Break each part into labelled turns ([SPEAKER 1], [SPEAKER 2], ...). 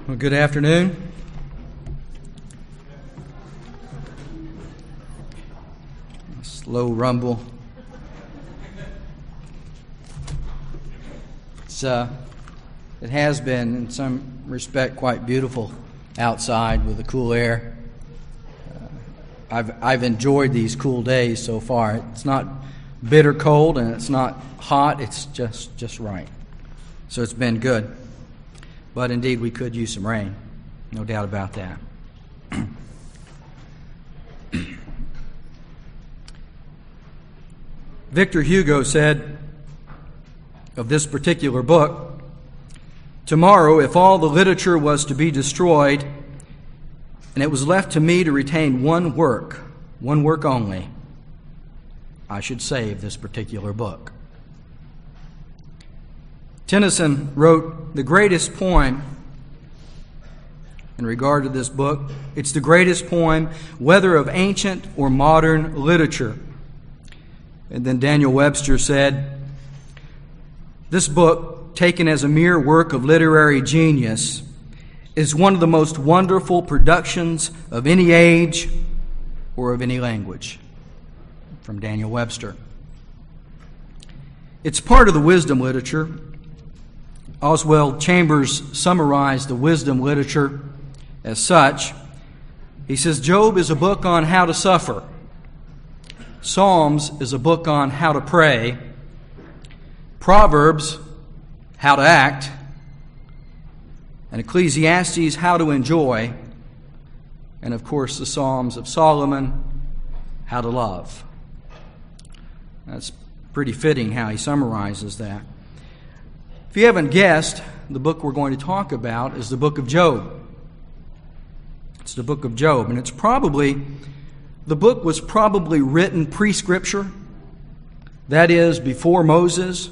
[SPEAKER 1] Well, good afternoon. Slow rumble. It has been, in some respect, quite beautiful outside with the cool air. I've enjoyed these cool days so far. It's not bitter cold and it's not hot. It's just right. So it's been good. But indeed, we could use some rain. No doubt about that. Victor Hugo said of this particular book, "Tomorrow, if all the literature was to be destroyed, and it was left to me to retain one work only, I should save this particular book." Tennyson wrote the greatest poem in regard to this book. It's the greatest poem, whether of ancient or modern literature. And then Daniel Webster said, "This book, taken as a mere work of literary genius, is one of the most wonderful productions of any age or of any language." From Daniel Webster. It's part of the wisdom literature. Oswald Chambers summarized the wisdom literature as such. He says, Job is a book on how to suffer. Psalms is a book on how to pray. Proverbs, how to act. And Ecclesiastes, how to enjoy. And of course, the Psalms of Solomon, how to love. That's pretty fitting how he summarizes that. If you haven't guessed, the book we're going to talk about is the book of Job. It's the book of Job, and the book was probably written pre-Scripture, that is, before Moses.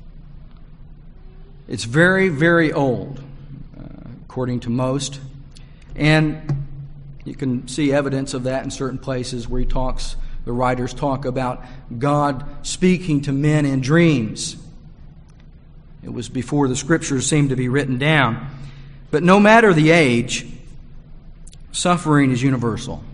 [SPEAKER 1] It's very, very old, according to most, and you can see evidence of that in certain places where the writers talk about God speaking to men in dreams. It was before the Scriptures seemed to be written down. But no matter the age, suffering is universal.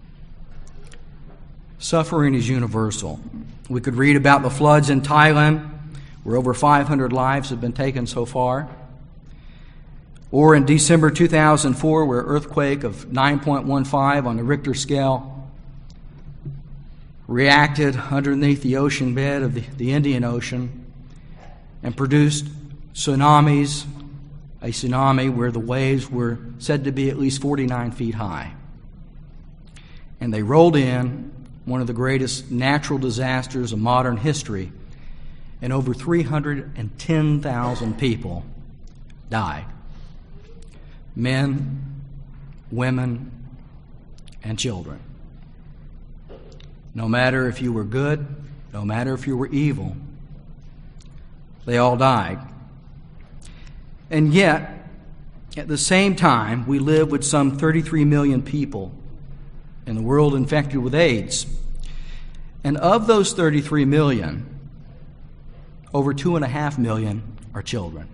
[SPEAKER 1] Suffering is universal. We could read about the floods in Thailand, where over 500 lives have been taken so far. Or in December 2004, where an earthquake of 9.15 on the Richter scale reacted underneath the ocean bed of the Indian Ocean and produced tsunamis, a tsunami where the waves were said to be at least 49 feet high. And they rolled in, one of the greatest natural disasters of modern history, and over 310,000 people died. Men, women, and children. No matter if you were good, no matter if you were evil, they all died. And yet, at the same time, we live with some 33 million people in the world infected with AIDS. And of those 33 million, over 2.5 million are children.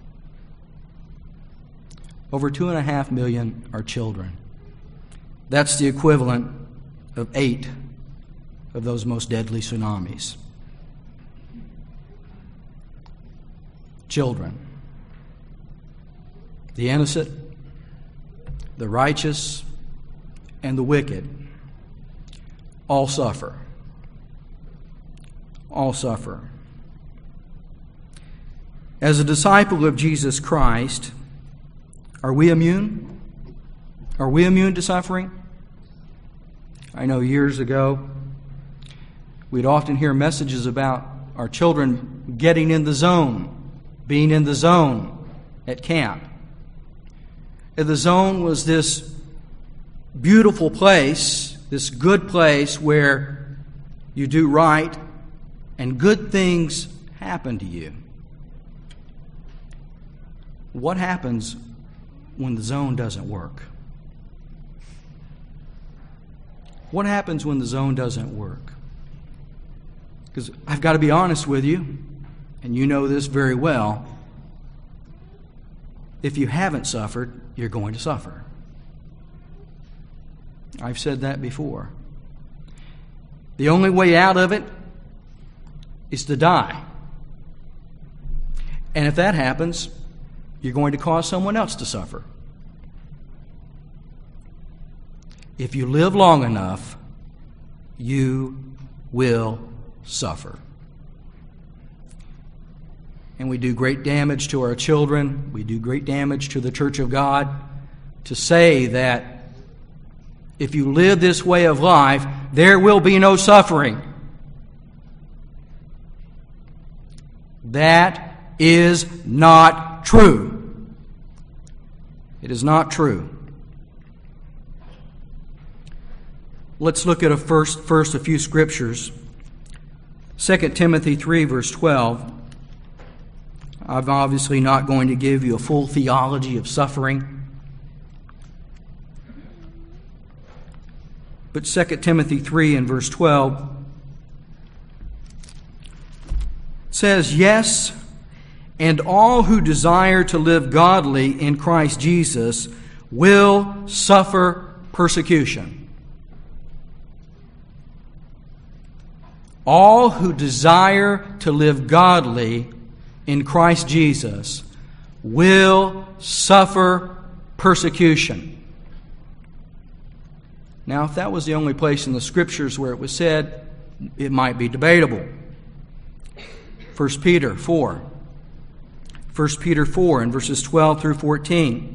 [SPEAKER 1] Over 2.5 million are children. That's the equivalent of 8 of those most deadly tsunamis. Children. The innocent, the righteous, and the wicked all suffer. All suffer. As a disciple of Jesus Christ, are we immune? Are we immune to suffering? I know years ago, we'd often hear messages about our children getting in the zone, being in the zone at camp. And the zone was this beautiful place, this good place where you do right and good things happen to you. What happens when the zone doesn't work? What happens when the zone doesn't work? Because I've got to be honest with you, and you know this very well. if you haven't suffered, you're going to suffer. I've said that before. The only way out of it is to die. And if that happens, you're going to cause someone else to suffer. If you live long enough, you will suffer. And we do great damage to our children. We do great damage to the church of God to say that if you live this way of life, there will be no suffering. That is not true. It is not true. Let's look at first a few scriptures. 2 Timothy 3, verse 12. I'm obviously not going to give you a full theology of suffering. But 2 Timothy 3 and verse 12 says, "Yes, and all who desire to live godly in Christ Jesus will suffer persecution." All who desire to live godly in Christ Jesus will suffer persecution. Now, if that was the only place in the Scriptures where it was said, it might be debatable. 1 Peter 4. 1 Peter 4 and verses 12 through 14.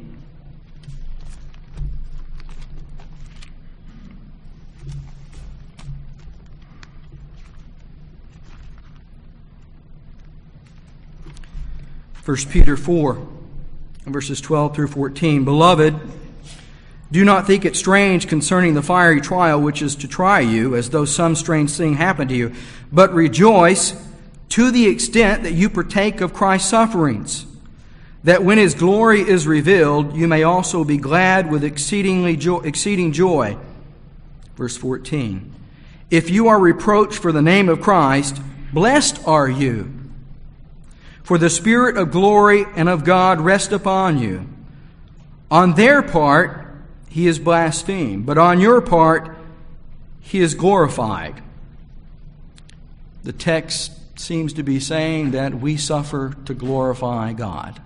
[SPEAKER 1] First Peter 4, verses 12 through 14. "Beloved, do not think it strange concerning the fiery trial which is to try you, as though some strange thing happened to you, but rejoice to the extent that you partake of Christ's sufferings, that when His glory is revealed, you may also be glad with exceeding joy." Verse 14. "If you are reproached for the name of Christ, blessed are you. For the Spirit of glory and of God rest upon you. On their part, He is blasphemed, but on your part, He is glorified." The text seems to be saying that we suffer to glorify God.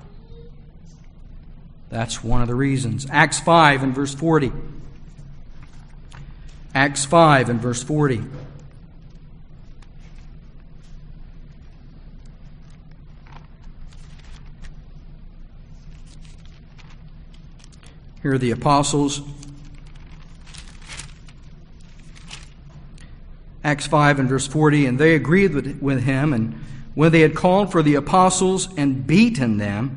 [SPEAKER 1] That's one of the reasons. Acts 5 and verse 40. Acts 5 and verse 40. Here are the apostles. Acts 5 and verse 40, "And they agreed with him, and when they had called for the apostles and beaten them,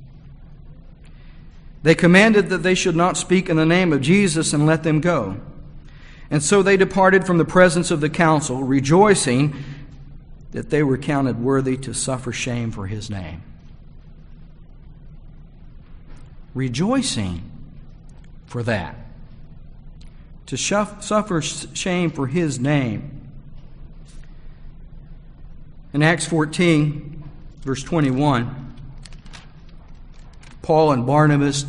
[SPEAKER 1] they commanded that they should not speak in the name of Jesus and let them go. And so they departed from the presence of the council, rejoicing that they were counted worthy to suffer shame for His name." Rejoicing for that. To suffer shame for His name. In Acts 14, verse 21, Paul and Barnabas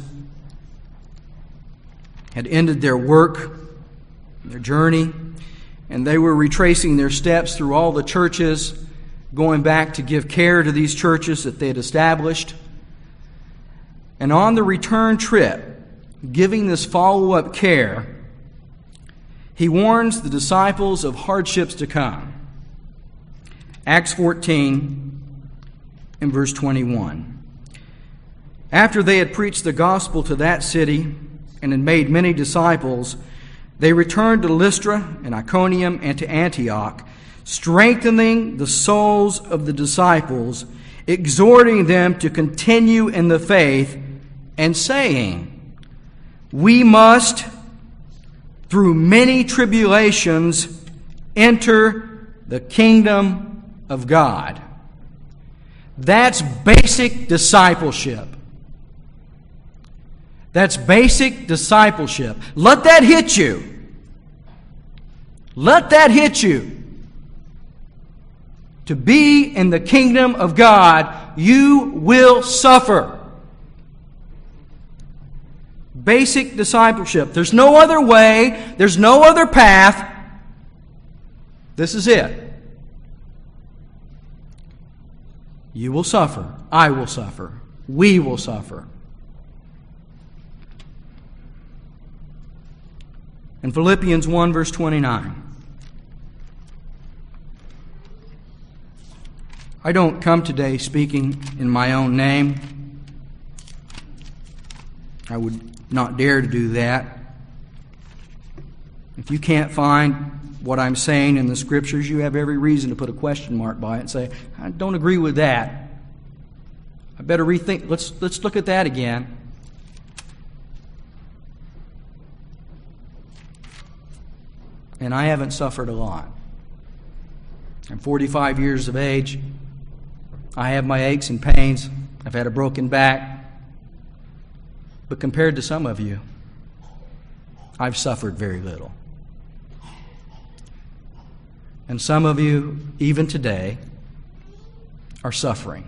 [SPEAKER 1] had ended their work, their journey, and they were retracing their steps through all the churches, going back to give care to these churches that they had established. And on the return trip, giving this follow-up care, he warns the disciples of hardships to come. Acts 14 and verse 21. "After they had preached the gospel to that city and had made many disciples, they returned to Lystra and Iconium and to Antioch, strengthening the souls of the disciples, exhorting them to continue in the faith, and saying, 'We must, through many tribulations, enter the kingdom of God.'" That's basic discipleship. That's basic discipleship. Let that hit you. Let that hit you. To be in the kingdom of God, you will suffer. Basic discipleship. There's no other way. There's no other path. This is it. You will suffer. I will suffer. We will suffer. In Philippians 1, verse 29. I don't come today speaking in my own name. I would not dare to do that. If you can't find what I'm saying in the Scriptures, you have every reason to put a question mark by it and say, I don't agree with that. I better rethink. Let's look at that again. And I haven't suffered a lot. I'm 45 years of age. I have my aches and pains. I've had a broken back. But compared to some of you, I've suffered very little. And some of you, even today, are suffering.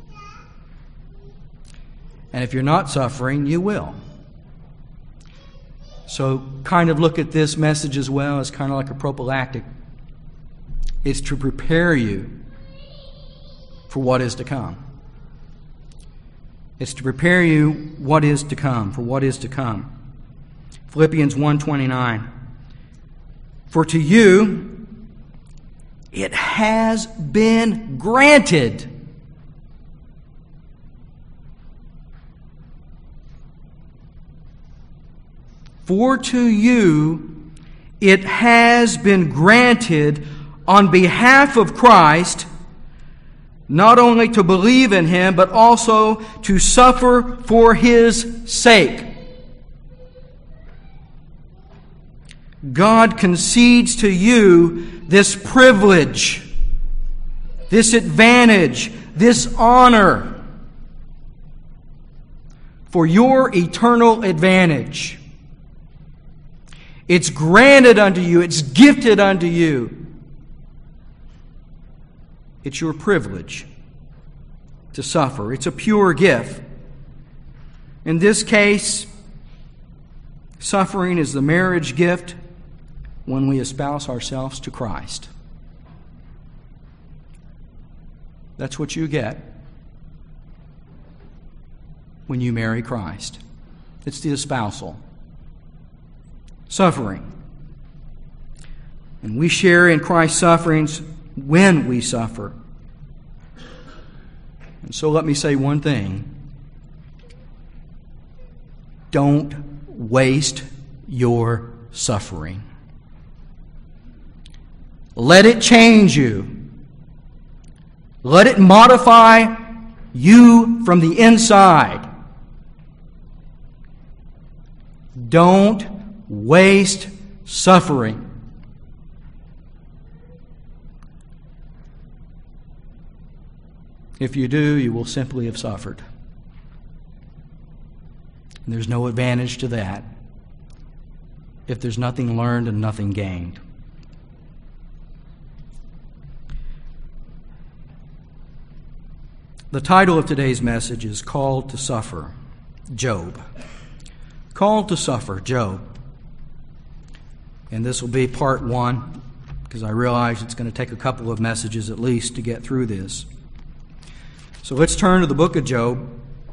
[SPEAKER 1] And if you're not suffering, you will. So kind of look at this message as well as kind of like a prophylactic. It's to prepare you for what is to come. It's to prepare you what is to come, for what is to come. Philippians 1:29. For to you it has been granted. For to you it has been granted on behalf of Christ, not only to believe in Him, but also to suffer for His sake. God concedes to you this privilege, this advantage, this honor for your eternal advantage. It's granted unto you. It's gifted unto you. It's your privilege to suffer. It's a pure gift. In this case, suffering is the marriage gift when we espouse ourselves to Christ. That's what you get when you marry Christ. It's the espousal. Suffering. And we share in Christ's sufferings when we suffer. And so let me say one thing. Don't waste your suffering. Let it change you. Let it modify you from the inside. Don't waste suffering. If you do, you will simply have suffered. And there's no advantage to that if there's nothing learned and nothing gained. The title of today's message is Called to Suffer, Job. Called to Suffer, Job. And this will be part one, because I realize it's going to take a couple of messages at least to get through this. So let's turn to the book of Job.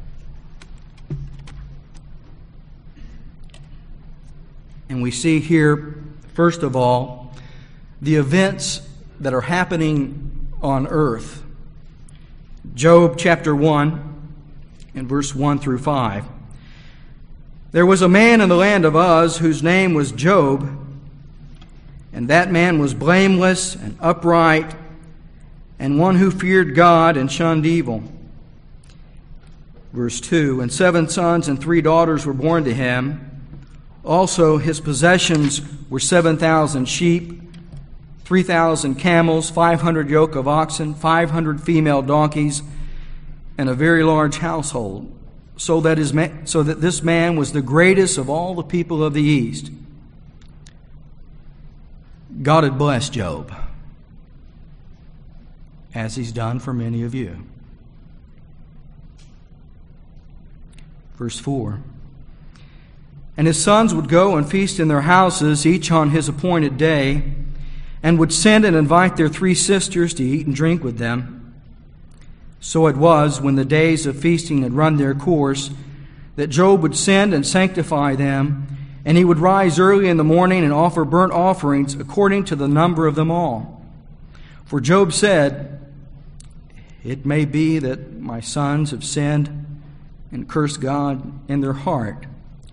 [SPEAKER 1] And we see here, first of all, the events that are happening on earth. Job chapter 1 and verse 1 through 5. There was a man in the land of Uz whose name was Job, and that man was blameless and upright, and one who feared God and shunned evil. Verse 2, and 7 sons and 3 daughters were born to him. Also his possessions were 7,000 sheep, 3,000 camels, 500 yoke of oxen, 500 female donkeys, and a very large household, so that this man was the greatest of all the people of the East. God had blessed Job, as He's done for many of you. Verse 4, And his sons would go and feast in their houses, each on his appointed day, and would send and invite their 3 sisters to eat and drink with them. So it was, when the days of feasting had run their course, that Job would send and sanctify them, and he would rise early in the morning and offer burnt offerings according to the number of them all. For Job said, "It may be that my sons have sinned and cursed God in their heart."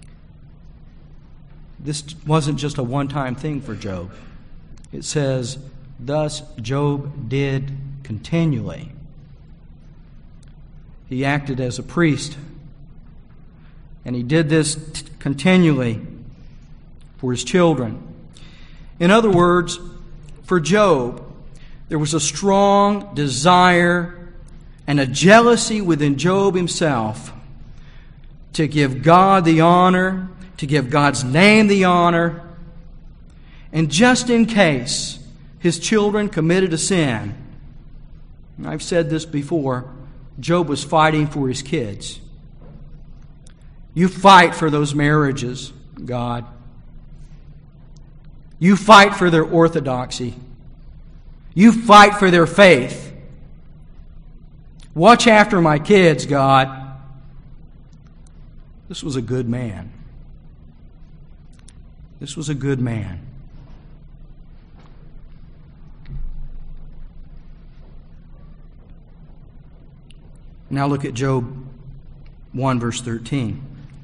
[SPEAKER 1] This wasn't just a one-time thing for Job. It says, "Thus Job did continually." He acted as a priest, and he did this continually for his children. In other words, for Job, there was a strong desire and a jealousy within Job himself to give God the honor, to give God's name the honor, and just in case his children committed a sin, and I've said this before, Job was fighting for his kids. You fight for those marriages, God. You fight for their orthodoxy. You fight for their faith. Watch after my kids, God. This was a good man. This was a good man. Now look at Job 1, verse 13.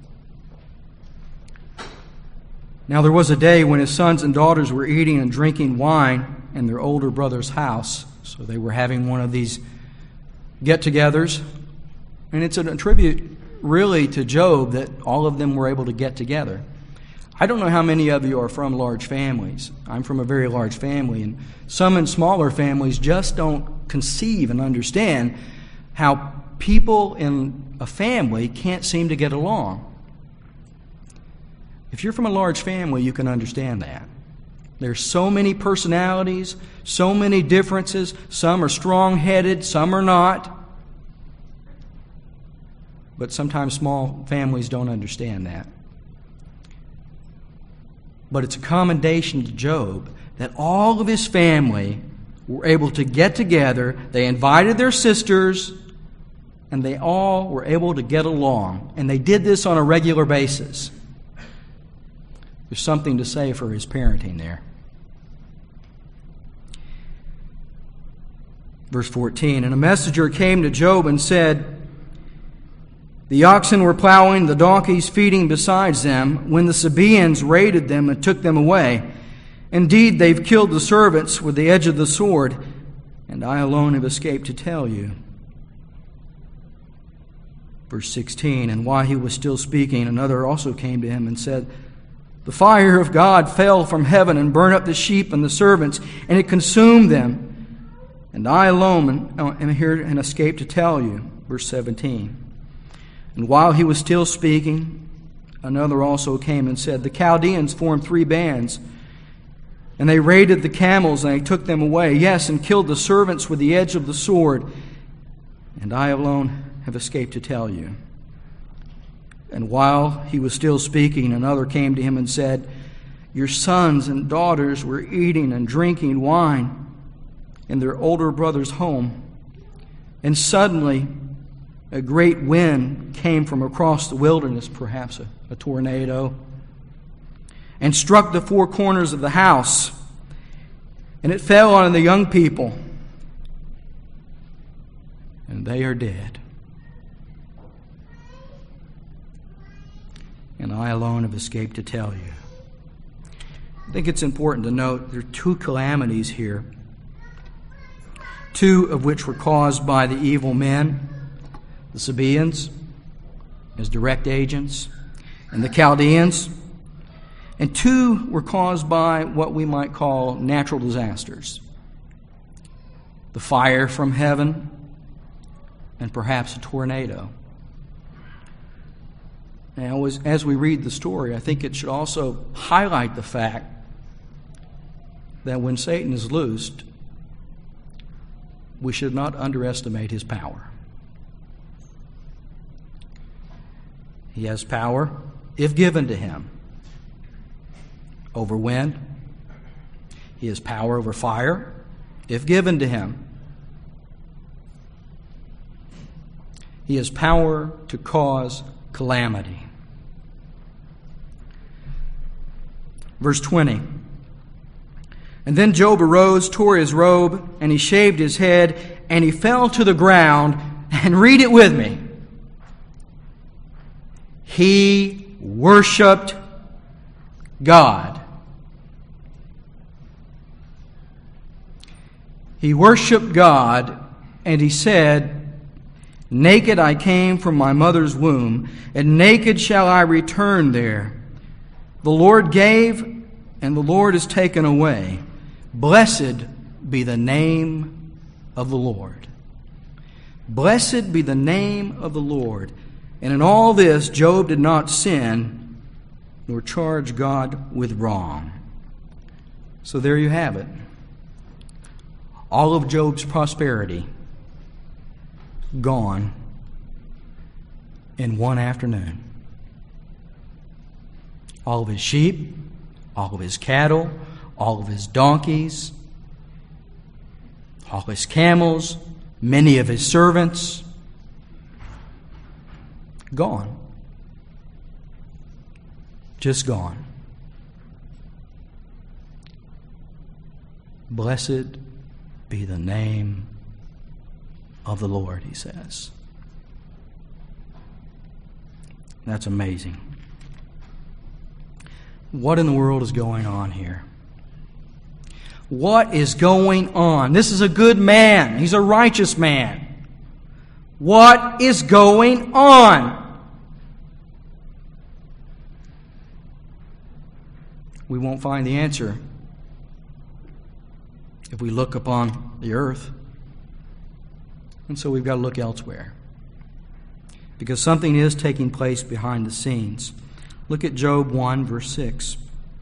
[SPEAKER 1] Now there was a day when his sons and daughters were eating and drinking wine in their older brother's house. So they were having one of these get-togethers. And it's a tribute, really, to Job that all of them were able to get together. I don't know how many of you are from large families. I'm from a very large family, and some in smaller families just don't conceive and understand how people in a family can't seem to get along. If you're from a large family, you can understand that. There's so many personalities, so many differences. Some are strong-headed, some are not. But sometimes small families don't understand that. But it's a commendation to Job that all of his family were able to get together. They invited their sisters, and they all were able to get along. And they did this on a regular basis. There's something to say for his parenting there. Verse 14, and a messenger came to Job and said, the oxen were plowing, the donkeys feeding besides them, when the Sabaeans raided them and took them away. Indeed, they've killed the servants with the edge of the sword, and I alone have escaped to tell you. Verse 16, and while he was still speaking, another also came to him and said, the fire of God fell from heaven and burned up the sheep and the servants, and it consumed them. And I alone am here and escaped to tell you. Verse 17. And while he was still speaking, another also came and said, the Chaldeans formed 3 bands, and they raided the camels, and they took them away, yes, and killed the servants with the edge of the sword. And I alone have escaped to tell you. And while he was still speaking, another came to him and said, your sons and daughters were eating and drinking wine in their older brother's home. And suddenly a great wind came from across the wilderness, perhaps a tornado, and struck the 4 corners of the house. And it fell on the young people, and they are dead. And I alone have escaped to tell you. I think it's important to note there are 2 calamities here, 2 of which were caused by the evil men, the Sabaeans as direct agents, and the Chaldeans, and 2 were caused by what we might call natural disasters. The fire from heaven, and perhaps a tornado. Now, as we read the story, I think it should also highlight the fact that when Satan is loosed, we should not underestimate his power. He has power if given to him, over wind. He has power over fire, if given to him. He has power to cause calamity. Verse 20. And then Job arose, tore his robe, and he shaved his head, and he fell to the ground. And read it with me. He worshiped God. He worshiped God, and he said, naked I came from my mother's womb, and naked shall I return there. The Lord gave, and the Lord has taken away. Blessed be the name of the Lord. Blessed be the name of the Lord. And in all this, Job did not sin, nor charge God with wrong. So there you have it. All of Job's prosperity gone in one afternoon. All of his sheep, all of his cattle, all of his donkeys, all his camels, many of his servants, gone. Just gone. Blessed be the name of the Lord, he says. That's amazing. What in the world is going on here? What is going on? This is a good man. He's a righteous man. What is going on? We won't find the answer if we look upon the earth. And so we've got to look elsewhere. Because something is taking place behind the scenes. Look at Job 1, verse 6.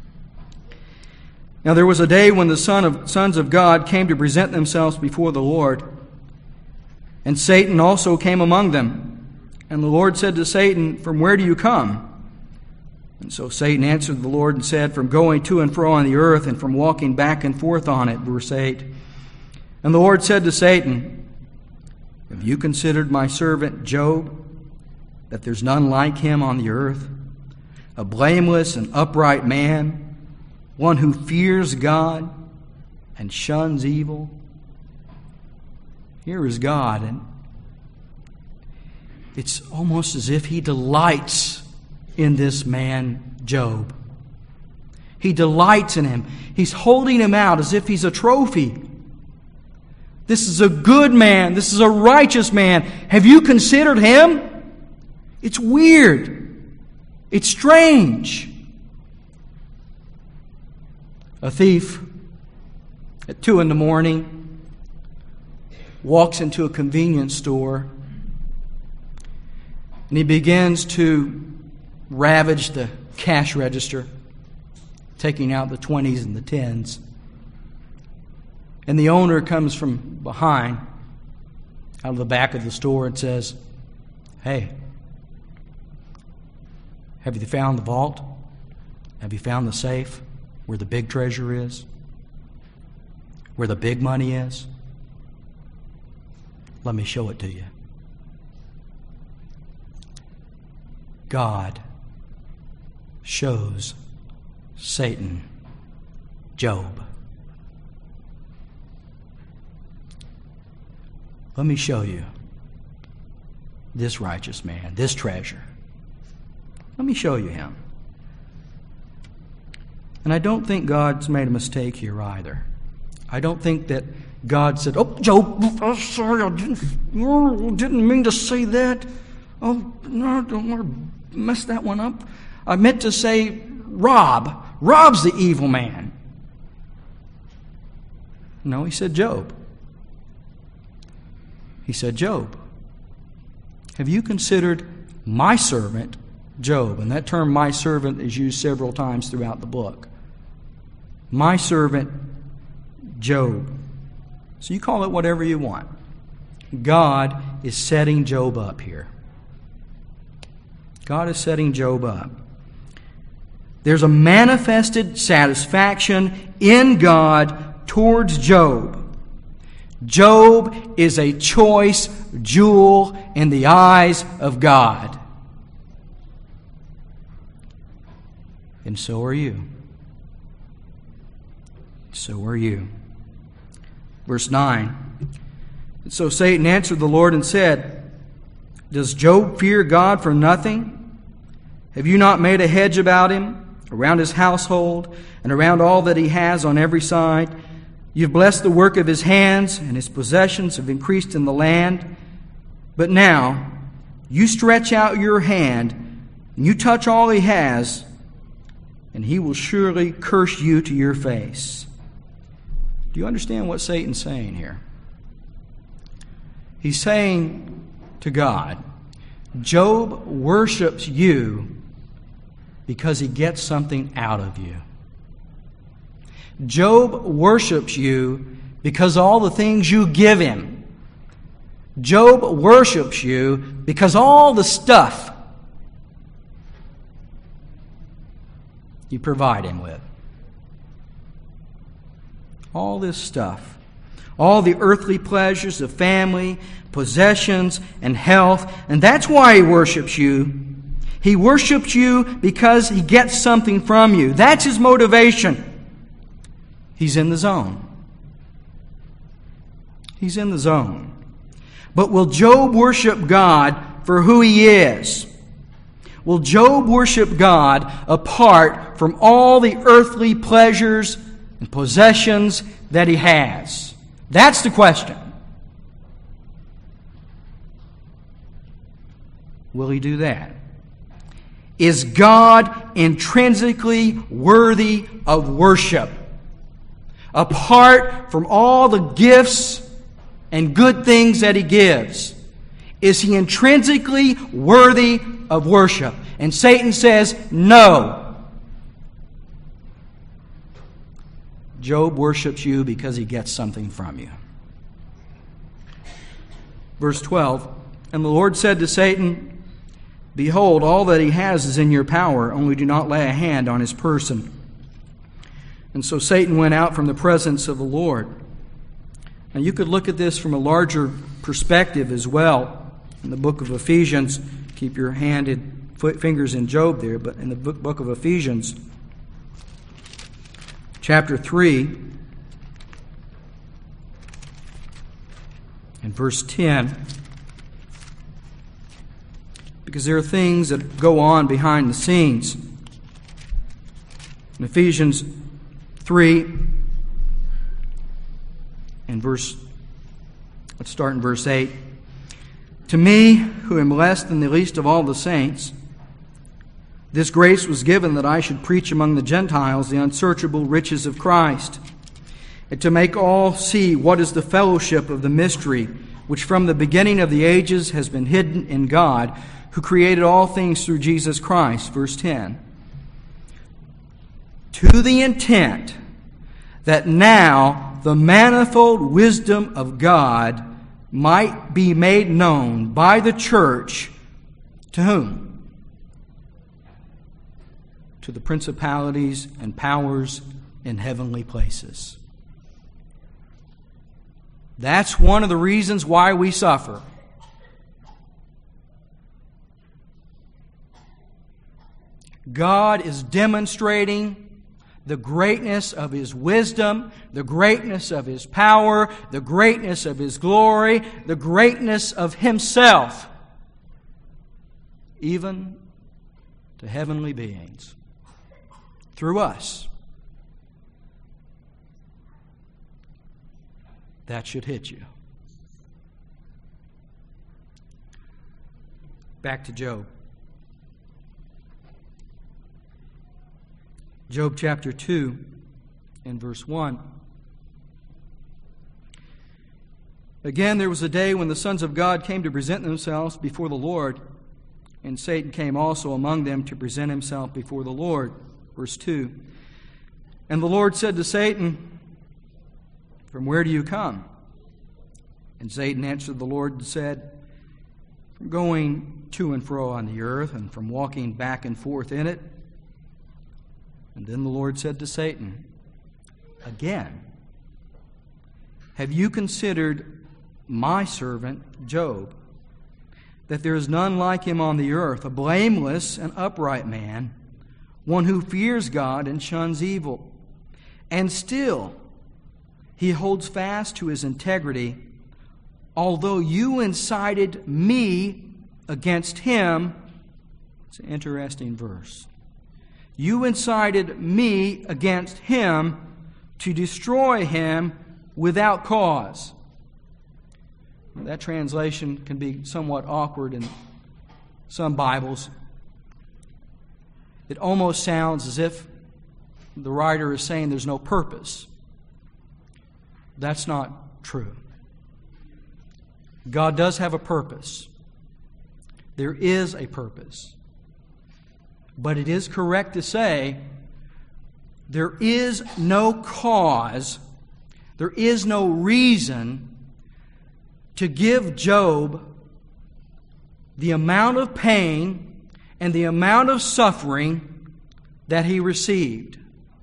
[SPEAKER 1] Now there was a day when the sons of God came to present themselves before the Lord, and Satan also came among them. And the Lord said to Satan, from where do you come? And so Satan answered the Lord and said, from going to and fro on the earth, and from walking back and forth on it. Verse 8. And the Lord said to Satan, have you considered my servant Job, that there's none like him on the earth, a blameless and upright man, one who fears God and shuns evil? Here is God, and it's almost as if he delights in this man, Job. He delights in him. He's holding him out as if he's a trophy. This is a good man. This is a righteous man. Have you considered him? It's weird. It's strange. A thief at 2 a.m. walks into a convenience store, and he begins to ravage the cash register, taking out the 20s and the 10s. And the owner comes from behind, out of the back of the store, and says, hey, have you found the vault? Have you found the safe where the big treasure is? Where the big money is? Let me show it to you. God shows Satan Job. Let me show you this righteous man, this treasure. Let me show you him. And I don't think God's made a mistake here either. I don't think that God said, oh, Job, oh, sorry, I didn't mean to say that. Oh, no, I don't want to mess that one up. I meant to say Rob. Rob's the evil man. No, he said Job. He said, Job, have you considered my servant Job? And that term, my servant, is used several times throughout the book. My servant Job. So you call it whatever you want. God is setting Job up here. God is setting Job up. There's a manifested satisfaction in God towards Job. Job is a choice jewel in the eyes of God. And so are you. So are you. Verse 9. So Satan answered the Lord and said, Does Job fear God for nothing? Have you not made a hedge about him, around his household, and around all that he has on every side? You've blessed the work of his hands, and his possessions have increased in the land. But now, you stretch out your hand, and you touch all he has, and he will surely curse you to your face. Do you understand what Satan's saying here? He's saying to God, Job worships you because he gets something out of you. Job worships you because all the things you give him. Job worships you because all the stuff you provide him with. All this stuff. All the earthly pleasures of family, possessions, and health. And that's why he worships you. He worships you because he gets something from you. That's his motivation. He's in the zone. He's in the zone. But will Job worship God for who he is? Will Job worship God apart from all the earthly pleasures and possessions that he has? That's the question. Will he do that? Is God intrinsically worthy of worship? Apart from all the gifts and good things that he gives, is he intrinsically worthy of worship? And Satan says, no. Job worships you because he gets something from you. Verse 12, And the Lord said to Satan, Behold, all that he has is in your power, only do not lay a hand on his person. And so Satan went out from the presence of the Lord. Now you could look at this from a larger perspective as well. In the book of Ephesians, keep your fingers in Job there, but in the book of Ephesians, chapter 3, and verse 10, because there are things that go on behind the scenes. In Ephesians 3 and let's start in verse 8. To me, who am less than the least of all the saints, this grace was given that I should preach among the Gentiles the unsearchable riches of Christ, and to make all see what is the fellowship of the mystery, which from the beginning of the ages has been hidden in God, who created all things through Jesus Christ. Verse 10. To the intent that now the manifold wisdom of God might be made known by the church to whom? To the principalities and powers in heavenly places. That's one of the reasons why we suffer. God is demonstrating the greatness of His wisdom, the greatness of His power, the greatness of His glory, the greatness of Himself, even to heavenly beings, through us. That should hit you. Back to Job. Job chapter 2 and verse 1. Again, there was a day when the sons of God came to present themselves before the Lord, and Satan came also among them to present himself before the Lord. Verse 2. And the Lord said to Satan, From where do you come? And Satan answered the Lord and said, From going to and fro on the earth, and from walking back and forth in it. And then the Lord said to Satan, again, have you considered my servant Job, that there is none like him on the earth, a blameless and upright man, one who fears God and shuns evil? And still he holds fast to his integrity, although you incited me against him. It's an interesting verse. You incited me against him to destroy him without cause. That translation can be somewhat awkward in some Bibles. It almost sounds as if the writer is saying there's no purpose. That's not true. God does have a purpose. There is a purpose. But it is correct to say there is no cause, there is no reason to give Job the amount of pain and the amount of suffering that he received.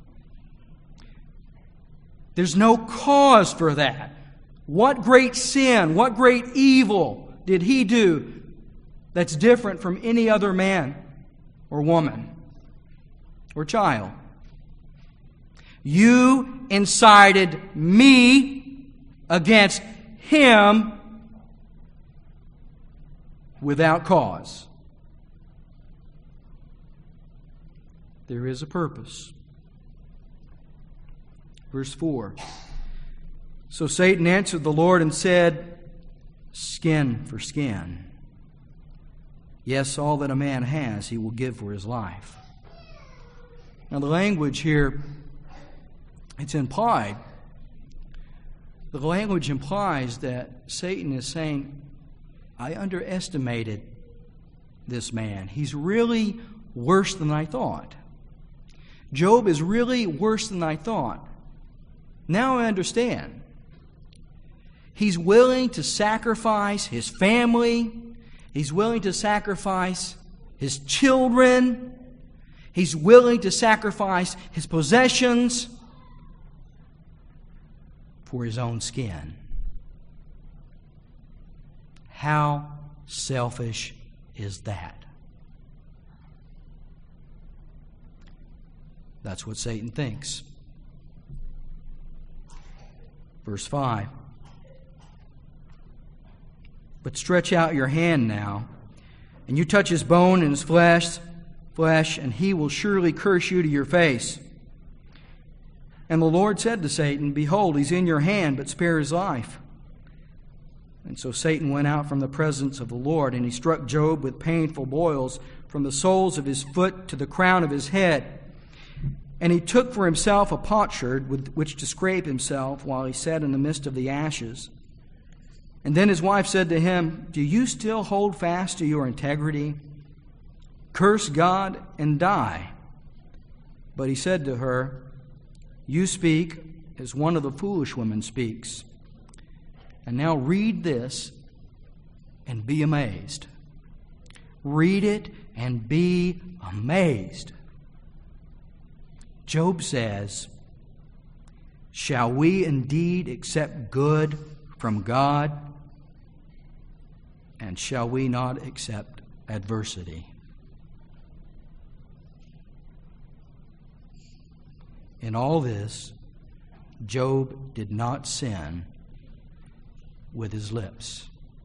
[SPEAKER 1] There's no cause for that. What great sin, what great evil did he do that's different from any other man or woman or child? You incited me against him without cause. There is a purpose. Verse 4. So Satan answered the Lord and said, skin for skin. Yes, all that a man has he will give for his life. Now the language here, it's implied. The language implies that Satan is saying, I underestimated this man. He's really worse than I thought. Job is really worse than I thought. Now I understand. He's willing to sacrifice his family. He's willing to sacrifice his children. He's willing to sacrifice his possessions for his own skin. How selfish is that? That's what Satan thinks. Verse 5. But stretch out your hand now, and you touch his bone and his flesh, and he will surely curse you to your face. And the Lord said to Satan, behold, he's in your hand, but spare his life. And so Satan went out from the presence of the Lord, and he struck Job with painful boils from the soles of his foot to the crown of his head. And he took for himself a potsherd with which to scrape himself while he sat in the midst of the ashes. And then his wife said to him, do you still hold fast to your integrity? Curse God and die. But he said to her, you speak as one of the foolish women speaks. And now read this and be amazed. Read it and be amazed. Job says, shall we indeed accept good from God? And shall we not accept adversity? In all this, Job did not sin with his lips.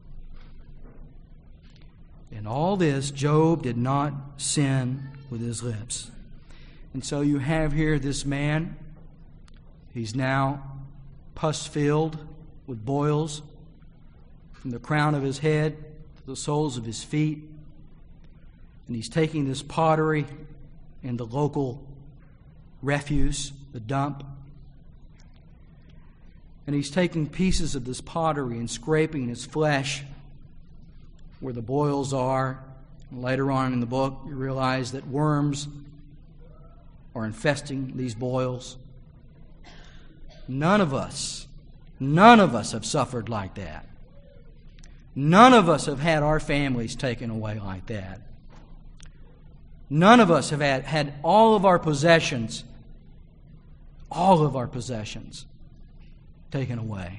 [SPEAKER 1] In all this, Job did not sin with his lips. And so you have here this man. He's now pus-filled with boils from the crown of his head to the soles of his feet. And he's taking this pottery in the local refuse, the dump. And he's taking pieces of this pottery and scraping his flesh where the boils are. And later on in the book, you realize that worms are infesting these boils. None of us have suffered like that. None of us have had our families taken away like that. None of us have had all of our possessions taken away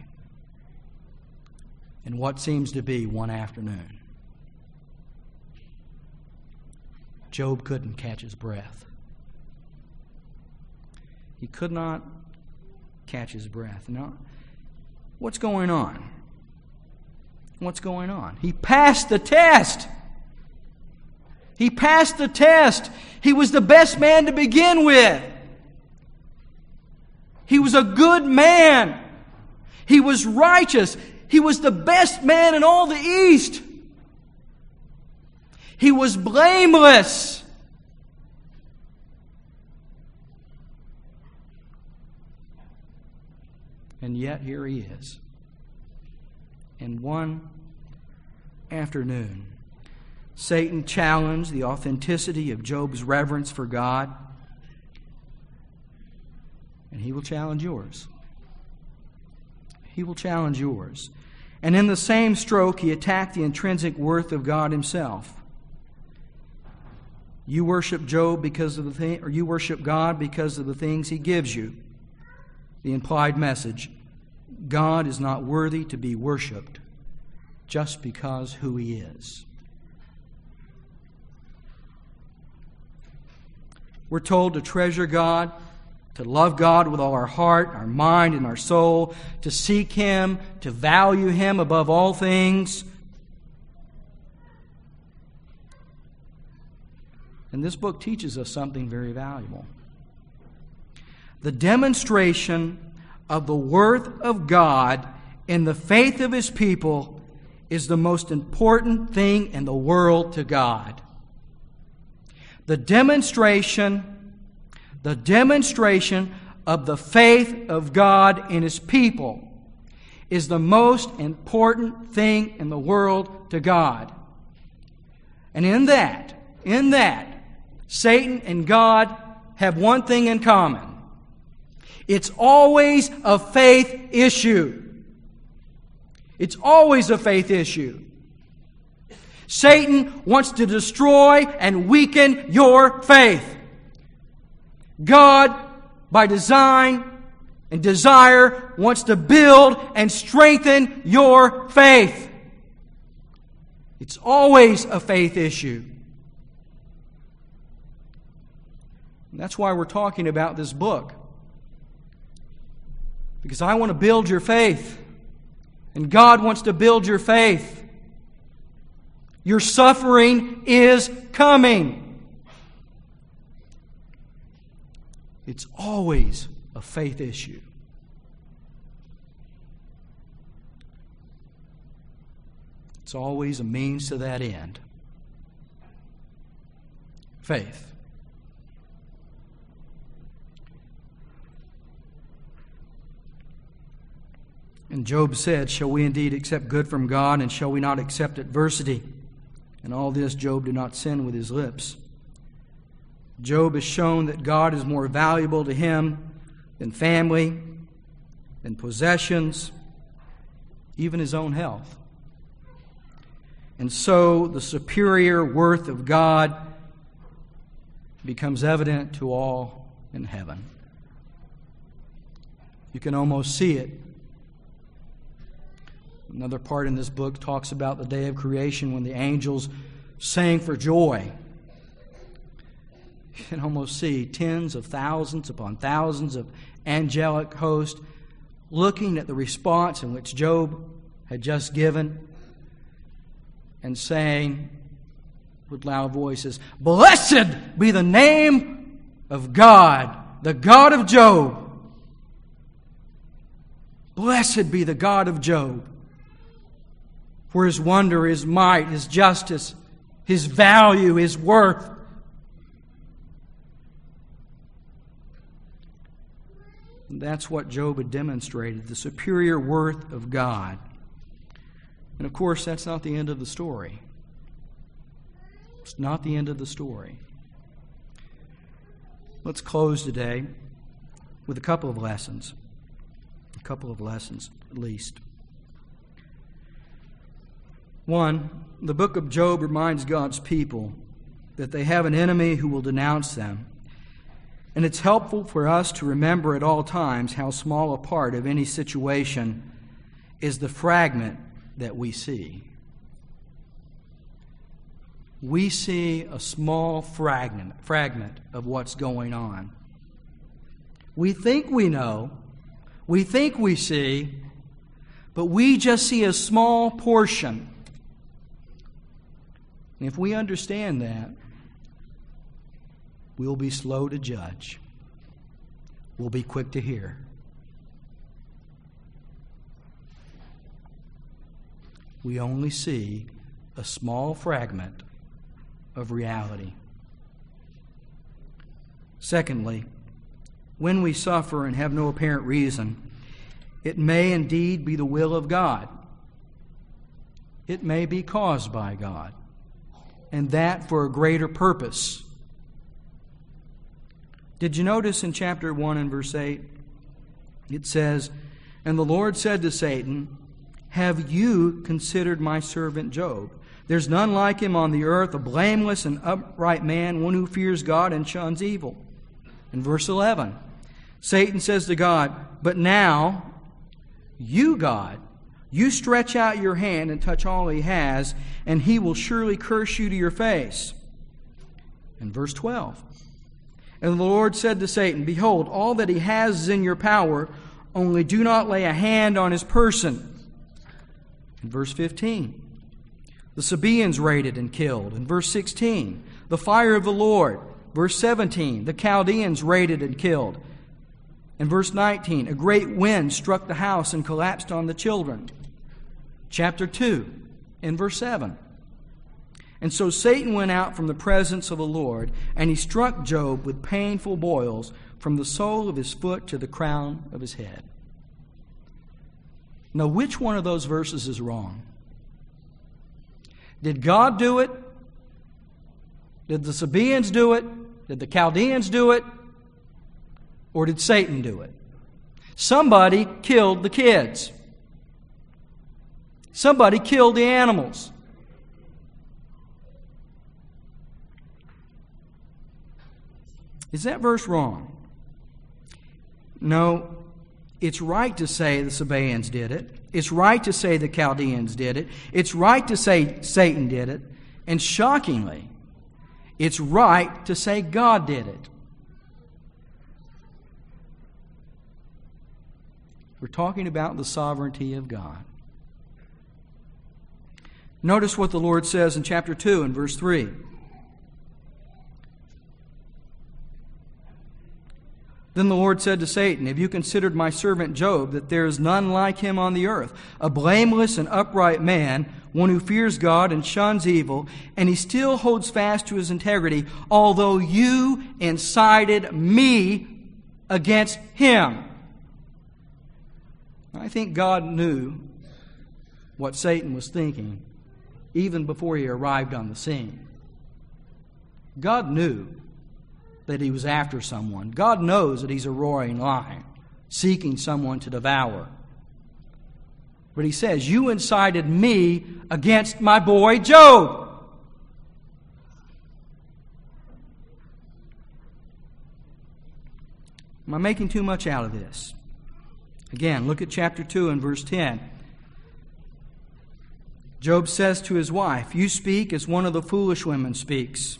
[SPEAKER 1] in what seems to be one afternoon. Job couldn't catch his breath. He could not catch his breath. Now, what's going on? What's going on? He passed the test. He passed the test. He was the best man to begin with. He was a good man. He was righteous. He was the best man in all the East. He was blameless. And yet here he is. In one afternoon, Satan challenged the authenticity of Job's reverence for God, and he will challenge yours. He will challenge yours. And in the same stroke, he attacked the intrinsic worth of God himself. You worship Job because of the thing, or you worship God because of the things he gives you. The implied message: God is not worthy to be worshipped just because who he is. We're told to treasure God, to love God with all our heart, our mind, and our soul, to seek him, to value him above all things. And this book teaches us something very valuable. The demonstration of the worth of God in the faith of his people is the most important thing in the world to God. The demonstration of the faith of God in his people is the most important thing in the world to God. And in that, Satan and God have one thing in common. It's always a faith issue. It's always a faith issue. Satan wants to destroy and weaken your faith. God, by design and desire, wants to build and strengthen your faith. It's always a faith issue. And that's why we're talking about this book. Because I want to build your faith. And God wants to build your faith. Your suffering is coming. It's always a faith issue. It's always a means to that end. Faith. And Job said, "Shall we indeed accept good from God, and shall we not accept adversity? And all this Job did not sin with his lips." Job has shown that God is more valuable to him than family, than possessions, even his own health. And so the superior worth of God becomes evident to all in heaven. You can almost see it. Another part in this book talks about the day of creation when the angels sang for joy. You can almost see tens of thousands upon thousands of angelic hosts looking at the response in which Job had just given and saying with loud voices, "Blessed be the name of God, the God of Job. Blessed be the God of Job. For his wonder, his might, his justice, his value, his worth." And that's what Job had demonstrated, the superior worth of God. And of course, that's not the end of the story. It's not the end of the story. Let's close today with a couple of lessons. A couple of lessons, at least. One, the book of Job reminds God's people that they have an enemy who will denounce them. And it's helpful for us to remember at all times how small a part of any situation is the fragment that we see. We see a small fragment of what's going on. We think we know, we think we see, but we just see a small portion. And if we understand that, we'll be slow to judge. We'll be quick to hear. We only see a small fragment of reality. Secondly, when we suffer and have no apparent reason, it may indeed be the will of God. It may be caused by God, and that for a greater purpose. Did you notice in chapter 1 and verse 8? It says, "And the Lord said to Satan, 'Have you considered my servant Job? There's none like him on the earth, a blameless and upright man, one who fears God and shuns evil.'" In verse 11, Satan says to God, "But now, you, God, you stretch out your hand and touch all he has, and he will surely curse you to your face." In verse 12, "And the Lord said to Satan, 'Behold, all that he has is in your power, only do not lay a hand on his person.'" In verse 15, the Sabaeans raided and killed. In verse 16, the fire of the Lord. Verse 17, the Chaldeans raided and killed. In verse 19, a great wind struck the house and collapsed on the children. Chapter 2, in verse 7. "And so Satan went out from the presence of the Lord, and he struck Job with painful boils from the sole of his foot to the crown of his head." Now, which one of those verses is wrong? Did God do it? Did the Sabaeans do it? Did the Chaldeans do it? Or did Satan do it? Somebody killed the kids. Somebody killed the animals. Is that verse wrong? No. It's right to say the Sabaeans did it. It's right to say the Chaldeans did it. It's right to say Satan did it. And shockingly, it's right to say God did it. We're talking about the sovereignty of God. Notice what the Lord says in chapter 2 and verse 3. "Then the Lord said to Satan, 'Have you considered my servant Job, that there is none like him on the earth, a blameless and upright man, one who fears God and shuns evil, and he still holds fast to his integrity, although you incited me against him?'" I think God knew what Satan was thinking even before he arrived on the scene. God knew that he was after someone. God knows that he's a roaring lion, seeking someone to devour. But he says, "You incited me against my boy Job." Am I making too much out of this? Again, look at chapter 2 and verse 10. Job says to his wife, "You speak as one of the foolish women speaks.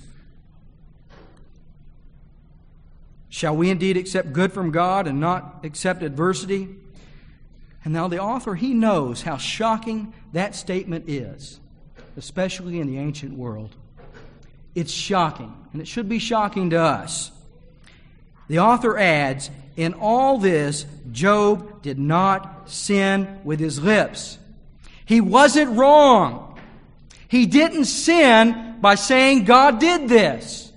[SPEAKER 1] Shall we indeed accept good from God and not accept adversity?" And now the author, he knows how shocking that statement is, especially in the ancient world. It's shocking, and it should be shocking to us. The author adds, "In all this, Job did not sin with his lips." He wasn't wrong. He didn't sin by saying God did this.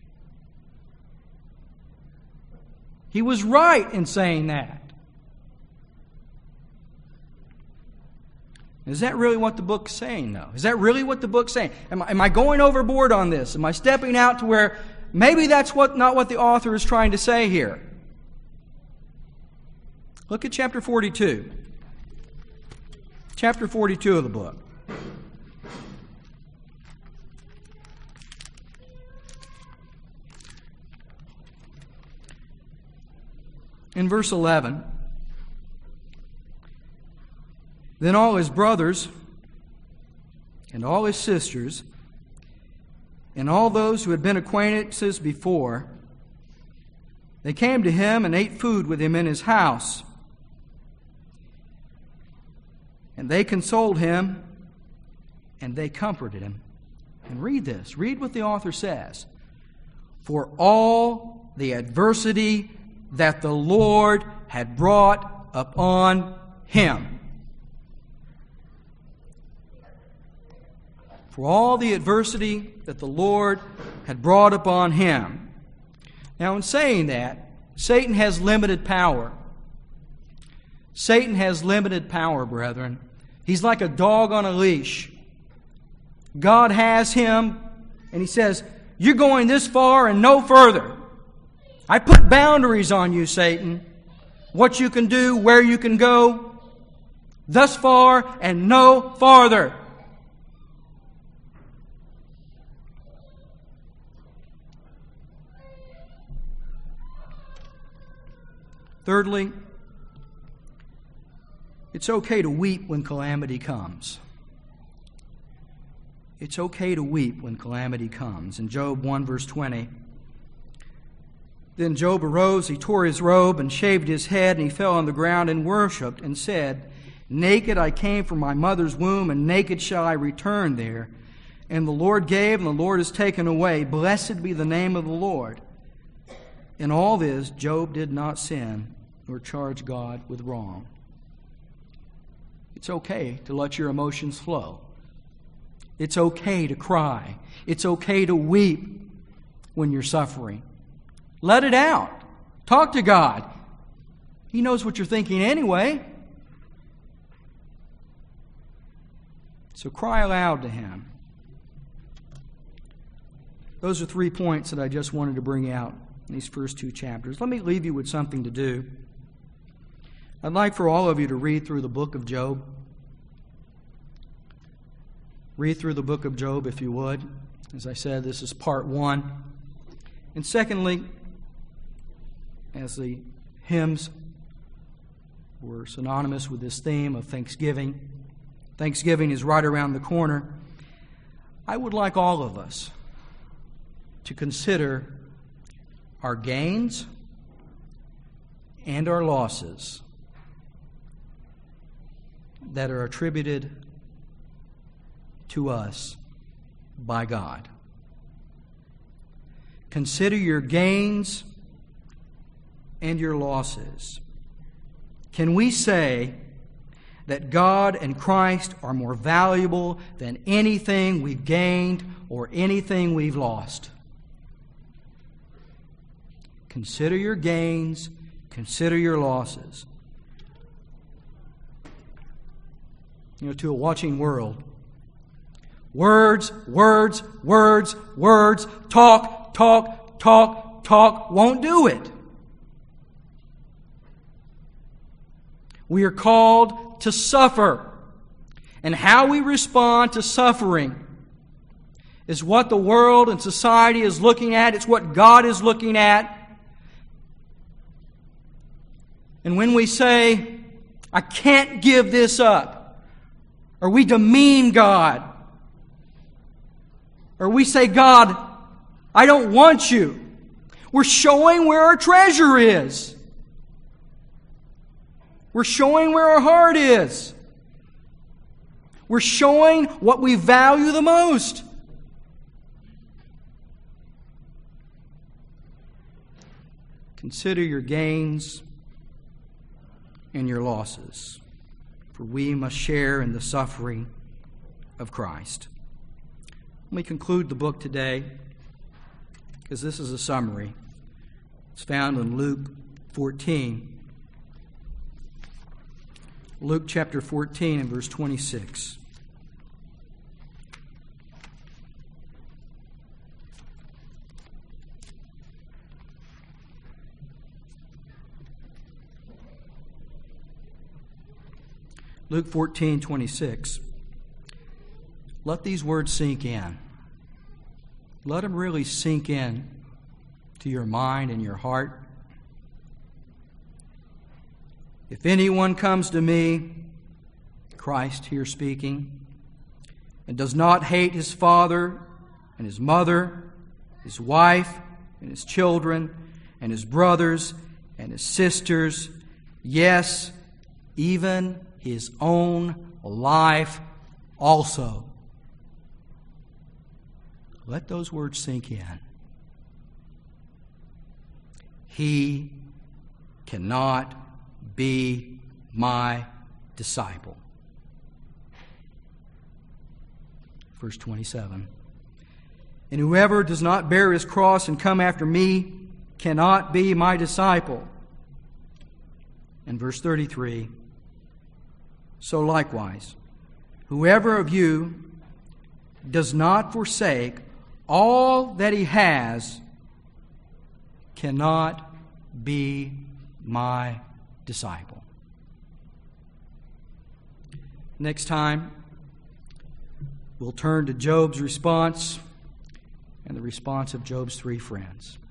[SPEAKER 1] He was right in saying that. Is that really what the book's saying, though? Is that really what the book's saying? Am I going overboard on this? Am I stepping out to where maybe that's not what the author is trying to say here? Look at chapter 42. Chapter 42 of the book. In verse 11, then all his brothers and all his sisters and all those who had been acquaintances before, they came to him and ate food with him in his house. And they consoled him and they comforted him. And read this. Read what the author says. For all the adversity that the Lord had brought upon him. For all the adversity that the Lord had brought upon him. Now, in saying that, Satan has limited power. Satan has limited power, brethren. He's like a dog on a leash. God has him, and he says, you're going this far and no further. I put boundaries on you, Satan. What you can do, where you can go, thus far and no farther. Thirdly, it's okay to weep when calamity comes. It's okay to weep when calamity comes. In Job 1 verse 20, then Job arose, he tore his robe and shaved his head, and he fell on the ground and worshipped and said, naked I came from my mother's womb, and naked shall I return there. And the Lord gave, and the Lord has taken away. Blessed be the name of the Lord. In all this, Job did not sin nor charge God with wrong. It's okay to let your emotions flow. It's okay to cry. It's okay to weep when you're suffering. Let it out. Talk to God. He knows what you're thinking anyway. So cry aloud to Him. Those are 3 points that I just wanted to bring out in these first 2 chapters. Let me leave you with something to do. I'd like for all of you to read through the book of Job. Read through the book of Job if you would. As I said, this is part 1. And secondly, as the hymns were synonymous with this theme of Thanksgiving, Thanksgiving is right around the corner, I would like all of us to consider our gains and our losses that are attributed to us by God. Consider your gains and your losses. Can we say that God and Christ are more valuable than anything we've gained or anything we've lost? Consider your gains, consider your losses. You know, to a watching world, words, words, words, words, talk, talk, talk, talk won't do it. We are called to suffer. And how we respond to suffering is what the world and society is looking at. It's what God is looking at. And when we say, I can't give this up, or we demean God, or we say, God, I don't want you, we're showing where our treasure is. We're showing where our heart is. We're showing what we value the most. Consider your gains and your losses, for we must share in the suffering of Christ. Let me conclude the book today, because this is a summary. It's found in Luke 14. Luke chapter 14 and verse 26. Luke 14:26. Let these words sink in. Let them really sink in to your mind and your heart. If anyone comes to me, Christ here speaking, and does not hate his father and his mother, his wife and his children, and his brothers and his sisters, yes, even his own life also. Let those words sink in. He cannot be my disciple. Verse 27. And whoever does not bear his cross and come after me cannot be my disciple. And verse 33. So likewise, whoever of you does not forsake all that he has cannot be my disciple. Next time, we'll turn to Job's response and the response of Job's three friends.